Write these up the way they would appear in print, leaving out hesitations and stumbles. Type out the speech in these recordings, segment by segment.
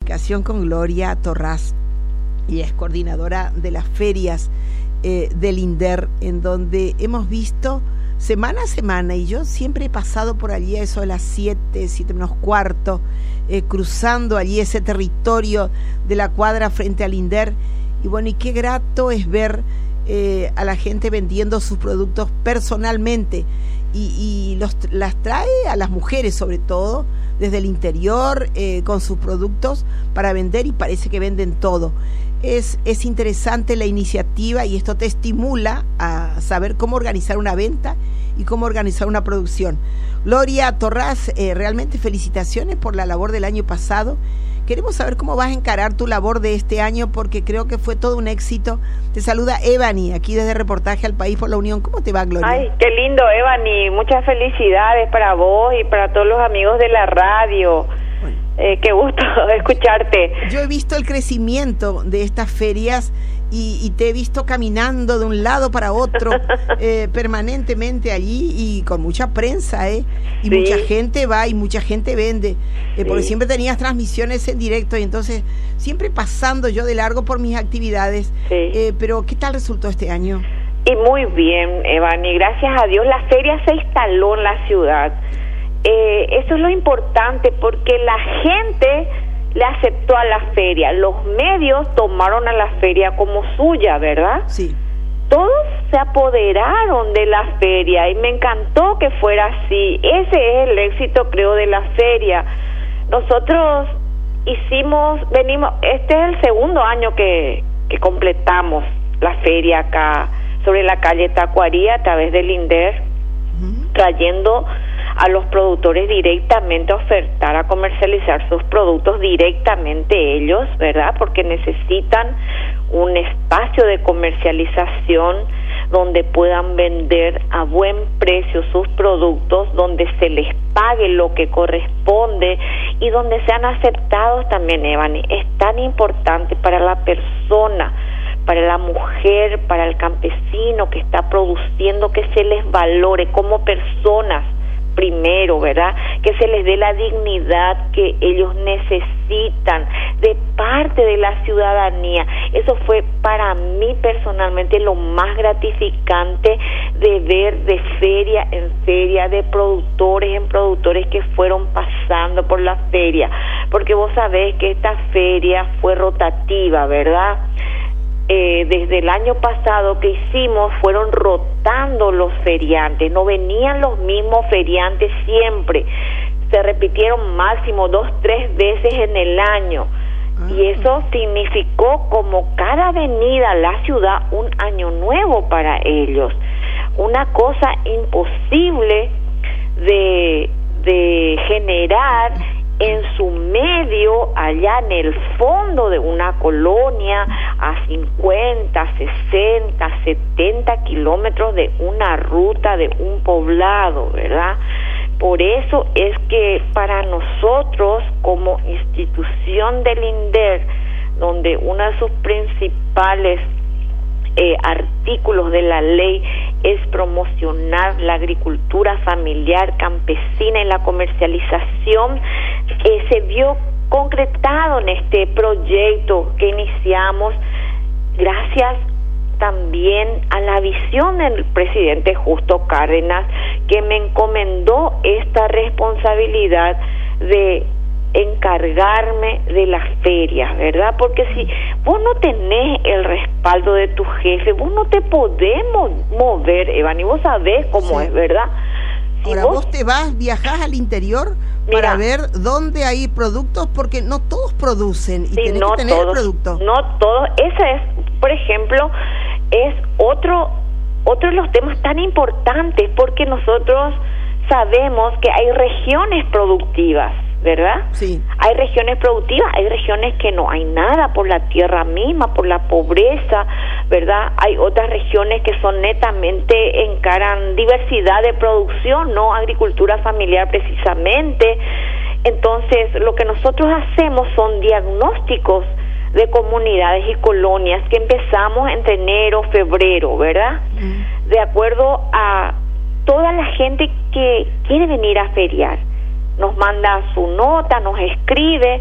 comunicación con Gloria Torras y es coordinadora de las ferias del INDER, en donde hemos visto semana a semana, y yo siempre he pasado por allí a eso de las 7 menos cuarto, cruzando allí ese territorio de la cuadra frente al INDER, y bueno, y qué grato es ver a la gente vendiendo sus productos personalmente, y las trae a las mujeres sobre todo, desde el interior, con sus productos para vender, y parece que venden todo. Es interesante la iniciativa, y esto te estimula a saber cómo organizar una venta y cómo organizar una producción. Gloria Torras, realmente felicitaciones por la labor del año pasado. Queremos saber cómo vas a encarar tu labor de este año, porque creo que fue todo un éxito. Te saluda Evany, aquí desde Reportaje al País por la Unión. ¿Cómo te va, Gloria? Ay, qué lindo, Evany. Muchas felicidades para vos y para todos los amigos de la radio. Bueno. Qué gusto escucharte. Yo he visto el crecimiento de estas ferias y te he visto caminando de un lado para otro permanentemente allí, y con mucha prensa, y sí, mucha gente va y mucha gente vende, porque siempre tenías transmisiones en directo, y entonces siempre pasando yo de largo por mis actividades. Pero ¿qué tal resultó este año? Y muy bien, Evany, gracias a Dios la feria se instaló en la ciudad. Eso es lo importante, porque la gente le aceptó a la feria, los medios tomaron a la feria como suya, ¿verdad? Sí. Todos se apoderaron de la feria y me encantó que fuera así. Ese es el éxito, creo, de la feria. Nosotros venimos, este es el segundo año que completamos la feria acá sobre la calle Tacuarí a través del INDER, trayendo a los productores directamente a ofertar, a comercializar sus productos directamente ellos, ¿verdad? Porque necesitan un espacio de comercialización donde puedan vender a buen precio sus productos, donde se les pague lo que corresponde y donde sean aceptados también, Evany. Es tan importante para la persona, para la mujer, para el campesino que está produciendo, que se les valore como personas primero, ¿verdad? Que se les dé la dignidad que ellos necesitan de parte de la ciudadanía. Eso fue para mí personalmente lo más gratificante de ver de feria en feria, de productores en productores que fueron pasando por la feria, porque vos sabés que esta feria fue rotativa, ¿verdad? Desde el año pasado que hicimos fueron rotando los feriantes, no venían los mismos feriantes siempre, se repitieron máximo 2-3 veces en el año, y eso significó como cada venida a la ciudad un año nuevo para ellos, una cosa imposible de generar en su medio, allá en el fondo de una colonia, a 50, 60, 70 kilómetros de una ruta, de un poblado, ¿verdad? Por eso es que para nosotros, como institución del INDER, donde uno de sus principales artículos de la ley es promocionar la agricultura familiar campesina y la comercialización, se vio concretado en este proyecto que iniciamos gracias también a la visión del presidente Justo Cárdenas, que me encomendó esta responsabilidad de encargarme de las ferias, ¿verdad? Porque si vos no tenés el respaldo de tu jefe, vos no te podés mover, Evany, vos sabés cómo es, ¿verdad? Si ahora vos te viajás al interior para ver dónde hay productos, porque no todos producen, y tenés que tener el producto. No todos, ese es, por ejemplo, es otro de los temas tan importantes, porque nosotros sabemos que hay regiones productivas, ¿verdad? Sí. Hay regiones productivas, hay regiones que no hay nada por la tierra misma, por la pobreza, ¿verdad? Hay otras regiones que son netamente, encaran diversidad de producción, no agricultura familiar precisamente. Entonces, lo que nosotros hacemos son diagnósticos de comunidades y colonias que empezamos entre enero, febrero, ¿verdad? De acuerdo a toda la gente que quiere venir a feriar. Nos manda su nota, nos escribe,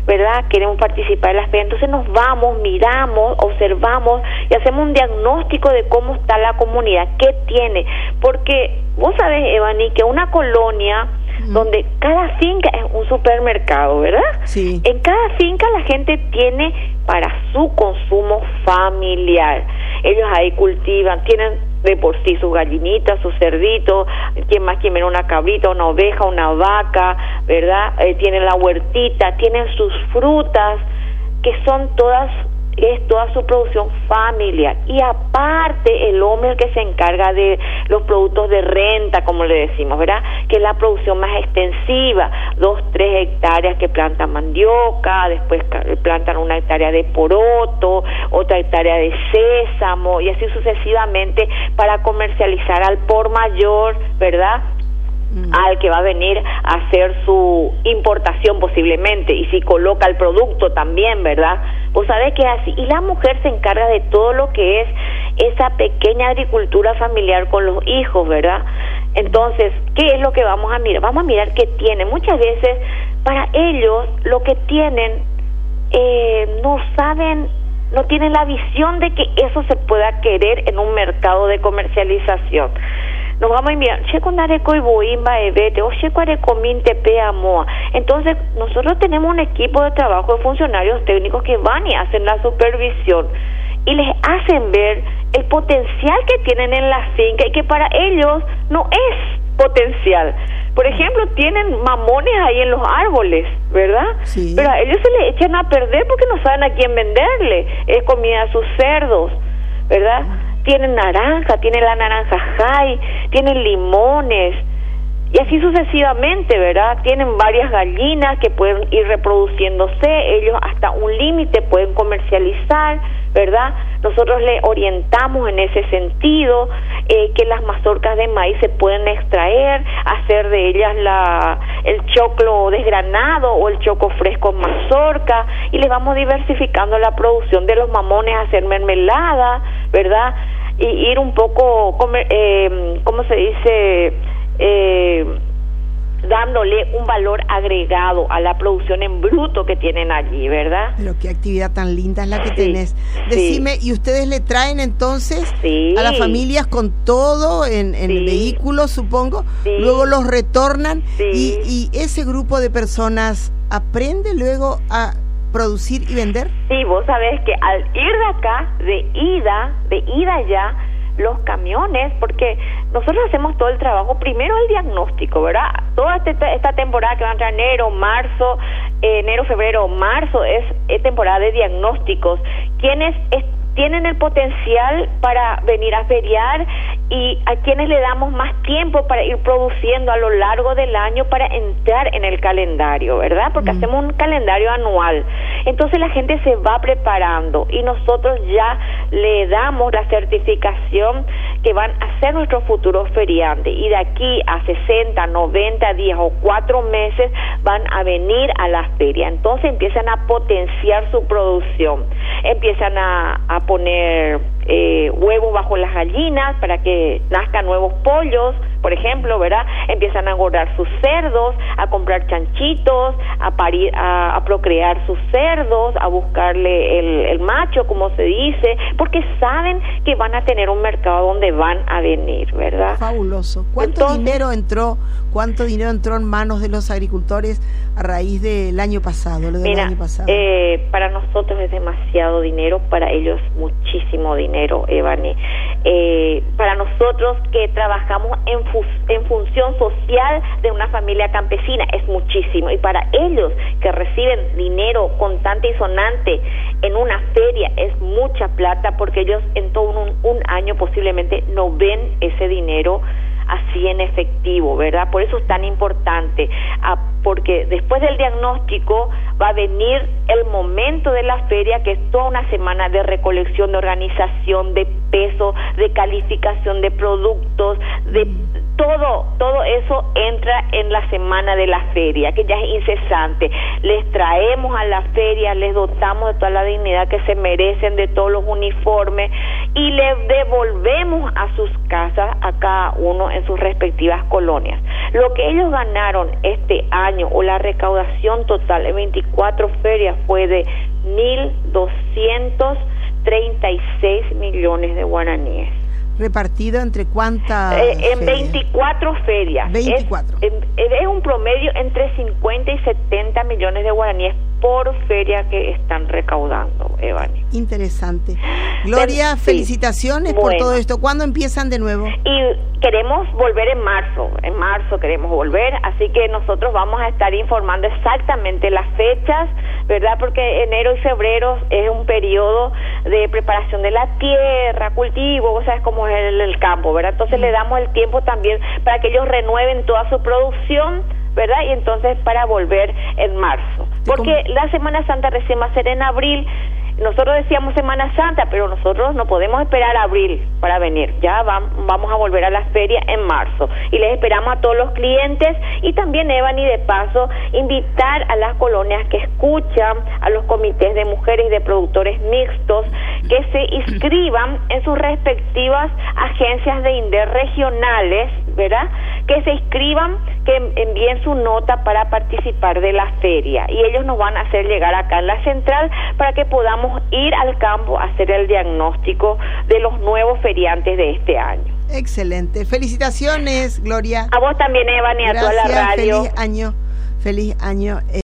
¿verdad? Queremos participar en las ferias. Entonces nos vamos, miramos, observamos y hacemos un diagnóstico de cómo está la comunidad, qué tiene. Porque vos sabés, Evani, que una colonia donde cada finca es un supermercado, ¿verdad? Sí. En cada finca la gente tiene para su consumo familiar. Ellos ahí cultivan, tienen de por sí sus gallinitas, sus cerditos, quien más quiere una cabrita, una oveja, una vaca, ¿verdad? Tienen la huertita, tienen sus frutas, que son todas, es toda su producción familiar. Y aparte el hombre es el que se encarga de los productos de renta, como le decimos, ¿verdad? Que es la producción más extensiva, 2-3 hectáreas que plantan mandioca, después plantan 1 hectárea de poroto, otra hectárea de sésamo, y así sucesivamente, para comercializar al por mayor, ¿verdad? Al que va a venir a hacer su importación posiblemente, y si coloca el producto también, ¿verdad? Vos sabés que es así, y la mujer se encarga de todo lo que es esa pequeña agricultura familiar con los hijos, ¿verdad? Entonces, ¿qué es lo que vamos a mirar? Vamos a mirar qué tienen. Muchas veces, para ellos, lo que tienen, no saben, no tienen la visión de que eso se pueda querer en un mercado de comercialización. Nos vamos a mirar, entonces nosotros tenemos un equipo de trabajo de funcionarios técnicos que van y hacen la supervisión y les hacen ver el potencial que tienen en la finca y que para ellos no es potencial. Por ejemplo, tienen mamones ahí en los árboles, ¿verdad? Sí. Pero a ellos se le echan a perder porque no saben a quién venderle. Es comida a sus cerdos, ¿verdad? Tienen naranja, tienen la naranja high, tienen limones, y así sucesivamente, ¿verdad? Tienen varias gallinas que pueden ir reproduciéndose, ellos hasta un límite pueden comercializar, ¿verdad? Nosotros le orientamos en ese sentido, que las mazorcas de maíz se pueden extraer, hacer de ellas el choclo desgranado o el choco fresco en mazorca, y les vamos diversificando la producción de los mamones, hacer mermelada, ¿verdad? Y ir un poco, ¿cómo se dice? Dándole un valor agregado a la producción en bruto que tienen allí, ¿verdad? Pero qué actividad tan linda es la que Sí, tenés. Decime, ¿y ustedes le traen entonces Sí. a las familias con todo en Sí. el vehículo, supongo? Sí. Luego los retornan Sí. y ese grupo de personas aprende luego a producir y vender. Sí, vos sabés que al ir de acá, de ida ya, los camiones, porque nosotros hacemos todo el trabajo, primero el diagnóstico, ¿verdad? Toda esta temporada que va a entrar enero, febrero, marzo, es temporada de diagnósticos. Quienes tienen el potencial para venir a feriar y a quienes le damos más tiempo para ir produciendo a lo largo del año para entrar en el calendario, ¿verdad? Porque hacemos un calendario anual. Entonces la gente se va preparando y nosotros ya le damos la certificación que van a ser nuestros futuros feriantes, y de aquí a 60, 90 días o 4 meses van a venir a la feria. Entonces empiezan a potenciar su producción, empiezan a poner huevos bajo las gallinas para que nazcan nuevos pollos, por ejemplo, ¿verdad? Empiezan a engordar sus cerdos, a comprar chanchitos, a procrear sus cerdos, a buscarle el macho, como se dice, porque saben que van a tener un mercado donde van a venir, ¿verdad? Fabuloso. ¿Cuánto dinero entró en manos de los agricultores a raíz del año pasado, lo del año pasado? Para nosotros es demasiado dinero, para ellos muchísimo dinero, Evani. Para nosotros que trabajamos en función social de una familia campesina es muchísimo, y para ellos que reciben dinero constante y sonante en una feria es mucha plata, porque ellos en todo un año posiblemente no ven ese dinero así en efectivo, ¿verdad? Por eso es tan importante, porque después del diagnóstico va a venir el momento de la feria, que es toda una semana de recolección, de organización, de peso, de calificación de productos, de todo eso entra en la semana de la feria, que ya es incesante. Les traemos a la feria, les dotamos de toda la dignidad que se merecen, de todos los uniformes, y les devolvemos a sus casas, a cada uno en sus respectivas colonias. Lo que ellos ganaron este año, o la recaudación total en 24 ferias, fue de 1.236 millones de guaraníes. ¿Repartido entre cuántas? En 24 ferias. 24. Es un promedio entre 50 y 70 millones de guaraníes por feria que están recaudando, Evani. Interesante. Gloria, sí, felicitaciones por todo esto. ¿Cuándo empiezan de nuevo? Y queremos volver en marzo queremos volver, así que nosotros vamos a estar informando exactamente las fechas, ¿verdad? Porque enero y febrero es un periodo de preparación de la tierra, cultivo, o sea, es como el campo, ¿verdad? Entonces le damos el tiempo también para que ellos renueven toda su producción, ¿verdad? Y entonces para volver en marzo. Porque la Semana Santa recién va a ser en abril. Nosotros decíamos Semana Santa, pero nosotros no podemos esperar a abril para venir. Ya vamos a volver a la feria en marzo. Y les esperamos a todos los clientes. Y también, Evani, de paso, invitar a las colonias que escuchan, a los comités de mujeres y de productores mixtos, que se inscriban en sus respectivas agencias de INDER regionales, ¿verdad? Que se inscriban, que envíen su nota para participar de la feria. Y ellos nos van a hacer llegar acá en la central para que podamos ir al campo a hacer el diagnóstico de los nuevos feriantes de este año. Excelente. Felicitaciones, Gloria. A vos también, Evani, a toda la radio. Feliz año. Feliz año.